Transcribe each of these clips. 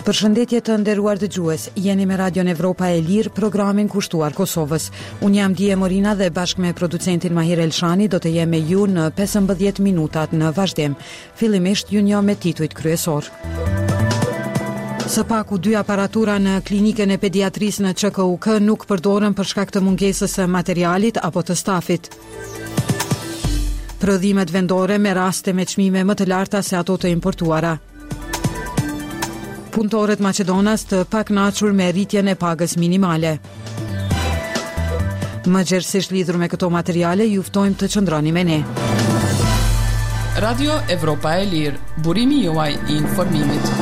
Përshëndetje të nderuar dëgjues, jeni me Radion Evropa e Lirë, programin kushtuar Kosovës. Unë jam Dije Morina dhe bashkë me producentin Mahir Elshani do të jem me ju në 15 minutat në vazhdim. Fillimisht ju njoh me titujt kryesor. Së paku 2 aparatura në klinikën e pediatrisë në QKUK nuk përdoren për shkak të mungesës së materialit apo të stafit. Prodhimet vendore me raste me çmime më të larta se ato të importuara. Punëtorët Maqedonas të pakënaqur me rritjen e pagës minimale. Më gjerësisht lidhur me këto materiale, ju ftojmë të qëndroni me ne. Radio Evropa e Lirë, burimi juaj I informimit.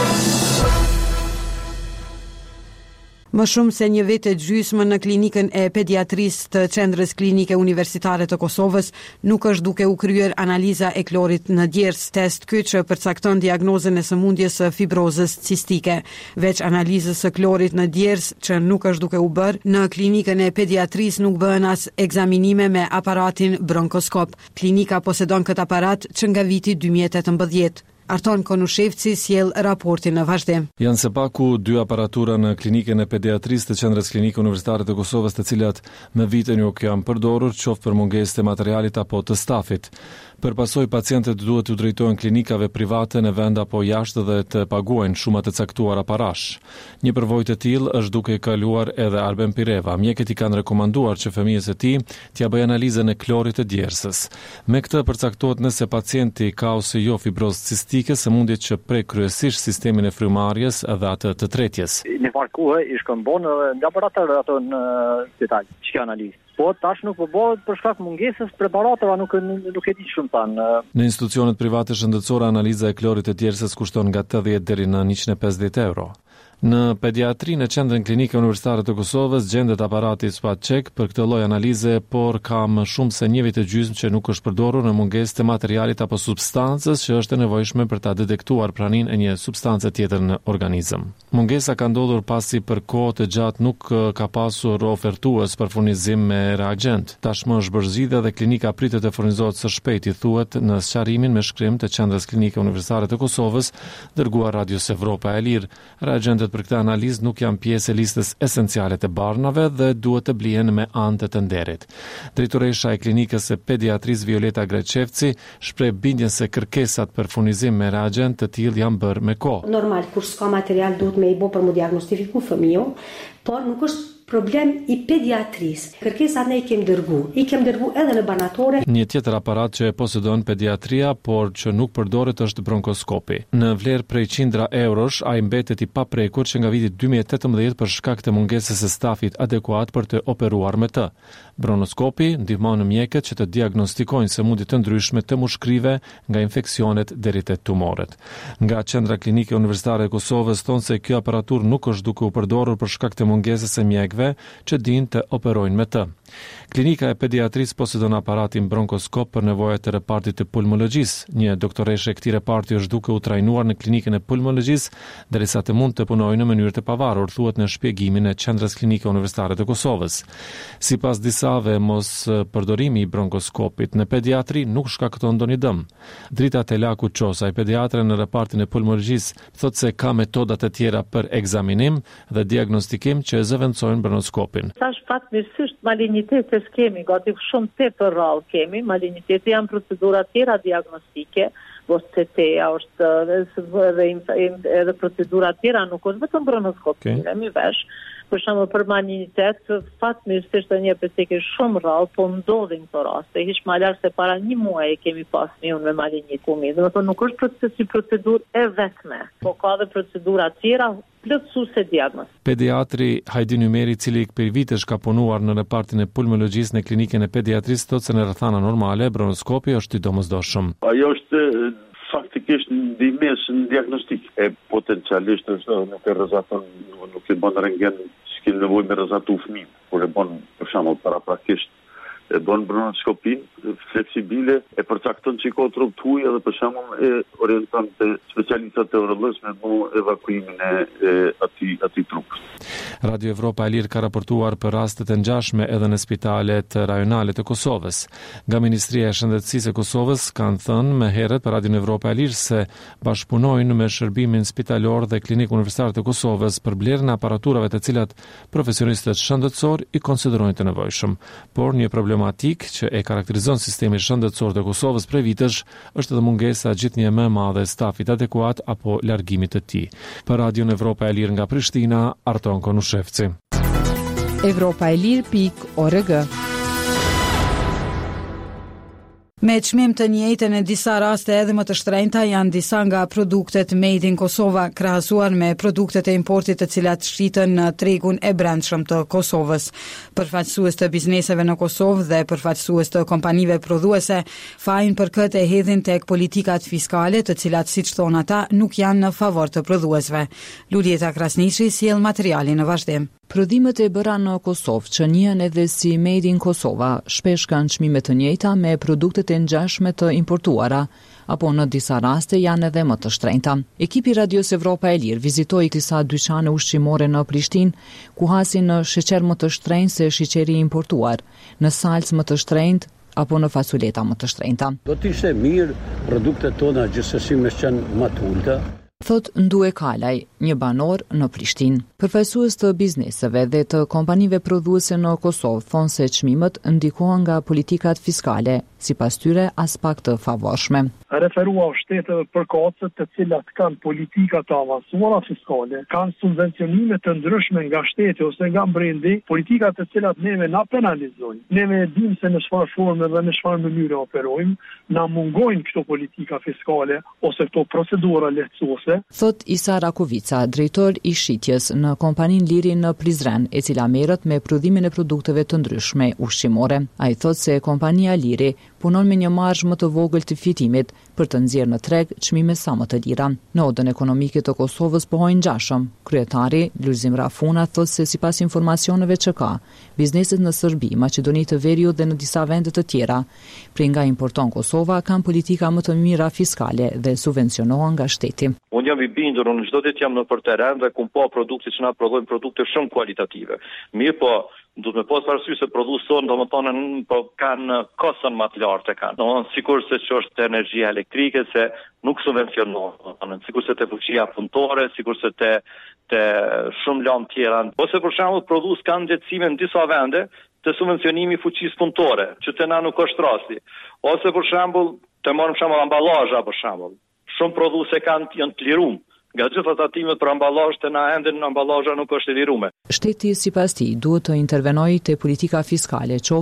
Më shumë se një vit e gjysmë në klinikën e pediatrisë të Qendrës Klinike Universitare të Kosovës nuk është duke u kryer analiza e klorit në djers, test ky që përcakton diagnozën e sëmundjes së fibrozës cistike. Veç analizës së klorit në djers që nuk është duke u bërë, në klinikën e pediatrisë nuk bëhen as ekzaminime me aparatin bronkoskop. Klinika posedon këtë aparat që nga viti 2018. Arton Konushevci sjell raportin në vazhdim. Janë së paku 2 aparatura në klinikën e pediatrisë të Qendrës Klinike Universitare të Kosovës, të cilat me vite nuk janë përdorur, qoftë për mungesë të materialit apo të stafit. Për pasoj, pacientët duhet të drejtohen klinikave private në vend apo jashtë dhe të paguajnë shuma të caktuara parash. Një përvojë të tillë është duke kaluar edhe Arben Pireva. Mjekët I kanë rekomanduar që fëmijës së tij t'ia bëjë analizën e klorit të djersës. Me këtë përcaktohet nëse pacienti ka ose jo fibrozë cistike, sëmundje që prek kryesisht sistemin e frymarrjes dhe atë të tretjes. Në varkuhe I shkëmbon në laborator ato në spital. Çka analizë? Po tash nuk po bëhet për shkak mungesës preparateve, nuk e di shumë tanë. Në institucionet private shëndetësore analiza e klorit të djersës kushton nga 80 deri në 150 euro. Në pediatri në Qendrën Klinike Universitare të Kosovës gjendet aparati Spatcheck për këtë lloj analize, por ka më shumë se një vit e gjysmë që nuk është përdorur në mungesë të materialit apo substancës që është e nevojshme për ta detektuar praninë e një substance tjetër në organizëm. Mungesa ka ndodhur pasi për kohë të gjatë nuk ka pasur ofertues për furnizim me reagent. Tashmë është bërë zgjidhja dhe klinika pritet të furnizohet së shpejti, thuhet në sqarimin me shkrim të Qendrës Klinike Universitare të Kosovës, dërguar Radios Evropa e Lirë. Reagentet për këtë analizë nuk janë pjesë e listës esenciale të barnave dhe duhet të blihen me anë të nderit. Drejtoresha e klinikës së pediatrisë Violeta Greqevci shpreh bindjen se kërkesat për furnizim me reagent të tillë janë bërë me kohë. Normal, kur s'ka material duhet me I bë për mu diagnostifiku fëmijën, por nuk është problem I pediatrisë. Kërkesat ne I kem dërgu edhe në banatore. Një tjetër aparat që e posedon pediatria, por që nuk përdoret është bronkoskopi. Në vlerë prej qindra eurosh, ai mbetet I paprekur që nga viti 2018 për shkak të mungesës së stafit adekuat për të operuar me të. Bronkoskopi ndihmon mjekët që të diagnostikojnë sëmundje të ndryshme të mushkrive, nga infeksionet deri te tumoret. Nga Qendra Klinike Universitare e Kosovës thonë se kjo aparaturë nuk është duke u përdorur për shkak të mungesës së mjekëve që dinë të operojnë me të. Klinika e pediatrisë posedon aparatin bronkoskop për nevojat e repartit të pulmologjisë. Një doktoreshe e këtij reparti është duke u trajnuar në klinikën e pulmologjisë derisa të mund të punojë në mënyrë të pavarur, thuhet në shpjegimin e Qendrës Klinike Universitare të Kosovës. Sipas disave, mos përdorimi I bronkoskopit në pediatri nuk shkakton ndonjë dëm. Drita Telaku Çosa, pediatre në repartin e pulmologjisë, thotë se ka metoda të tjera për ekzaminim dhe diagnostikim që zëvendësojnë bronkoskopin. Tash fatmirësisht malinitete s'kemi, gati shumë tepër rrallë kemi, malinitete janë procedura tjera diagnostike, CT-ja është edhe procedura tjera, nuk është vetëm bronkoskopi, mi vesh. Për shembull për malinitet, fatmirësisht një peseke shumë rrallë, po ndodhin këto raste. Hiç më lart se para 1 muaji kemi pas unë me malinitet. Domethënë nuk është procedurë e vetme, po ka edhe procedura tjera plotësuese diagnoz. Pediatri Hajdin Ymeri, I cili për vitesh ka punuar në repartin e pulmologjisë në klinikën e pediatrisë, thotë se në rrethana normale bronkoskopi është I domosdoshëm. Ajo është faktikisht ndihmës në diagnostik e potencialisht është nuk e rrezaton, nuk e bën rentgen, s'ka nevojë me rrezatu fëmijë, por e bën për shembull paraprakisht e bën bronoskopin fleksibile, e përcakton çiko trup tuaj edhe për shembull e orienton te specialistët e urologjisë me bu evakuimin e atij trupi. Radio Evropa e Lirë ka raportuar për rastet e ngjashme edhe në spitalet rajonale të Kosovës. Nga Ministria e Shëndetësisë e Kosovës kanë thënë më herët për Radio Evropa e Lirë se bashkëpunojnë me shërbimin spitalor dhe Klinikën Universitare të Kosovës për blerjen e aparaturave të cilat profesionistët shëndetësor i konsiderojnë të nevojshëm. Por një problematik që e karakterizon sistemin shëndetësor të Kosovës prej vitesh është edhe mungesa gjithnjë më e madhe e stafit adekuat apo largimit të tij. Për Radion Evropa e Lirë nga Prishtina, Arton Konushevci. Evropaelir.org. Me çmim të njëjtën në disa raste edhe më të shtrenjta janë disa nga produktet made in Kosova krahasuar me produktet e importit të cilat shiten në tregun e brendshëm të Kosovës. Përfaqësues të bizneseve në Kosovë dhe përfaqësues të kompanive prodhuese fajin për këtë e hedhin tek politikat fiskale të cilat siç thon ata nuk janë në favor të prodhuesve. Lulieta Krasniqi sjell materialin në vazhdim. Prodhimet e bëra në Kosovë, që njihen edhe si Made in Kosova, shpesh kanë çmime të njëjta me produktet e ngjashme të importuara, apo në disa raste janë edhe më të shtrenjta. Ekipi Radios Evropa e Lirë vizitoi disa dyqane ushqimore në Prishtinë, ku hasin në sheqer më të shtrenjtë se sheqeri importuar, në salcë më të shtrenjtë apo në fasuleta më të shtrenjta. Do të ishte mirë produktet tona gjithsesi me qenë më të ulta. Thot Ndue Kalaj, një banor në Prishtinë. Përfaqësues të bizneseve dhe të kompanive prodhuese në Kosovë thonë se çmimet ndikohen nga politikat fiskale, sipas tyre as pak të favorshme. Referua shteteve përkatëse të cilat kanë politika të avancuara fiskale, kanë subvencionime të ndryshme nga shteti ose nga brendi, politika të cilat neve na penalizojnë. Neve e dim se në çfarë forme dhe në çfarë mënyre operojmë, na mungojnë këto politika fiskale ose këto procedura lehtësuese. Thot Isa Rakovica, drejtor i shitjes në kompaninë Liri në Prizren, e cila merret me prodhimin e produkteve të ndryshme ushqimore. Ai thot se kompania Liri punon me një marzhë më të vogël të fitimit për të nxjerrë në treg çmime sa më të lira. Në odën ekonomike të Kosovës pohojnë ngjashëm. Kryetari Lulzim Rafuna thot se sipas informacioneve që ka, bizneset në Serbi, Maqedoni të Veriut dhe në disa vende të tjera, prej nga importon Kosova, kanë politika më të mira fiskale dhe subvencionohen nga shteti. Unë jam i bindur, unë çdo ditë jam në për teren dhe kum pa produkte që na prodhojnë produkte shumë kualitative. Mirë po, duhet me pas parasysh se prodhuesit domethënë po kanë koston më të lartë kanë. Domethënë sigurisht se që është energjia elektrike se nuk subvencionohet, domethënë sigurisht se te fuqia punëtore, sigurisht se te shumë lëndë tjera. Ose për shembull prodhues kanë lehtësime në disa vende të subvencionimi fuqisë punëtore, që te na nuk është rasti. Ose për shembull, të marrim shembull amballazha për shembull. Shumë prodhuese janë të liruar. Nga gjitha tatimet për amballazh të na ende në amballazha nuk është e liruar. Shteti sipas tij duhet të intervenojë te politika fiskale,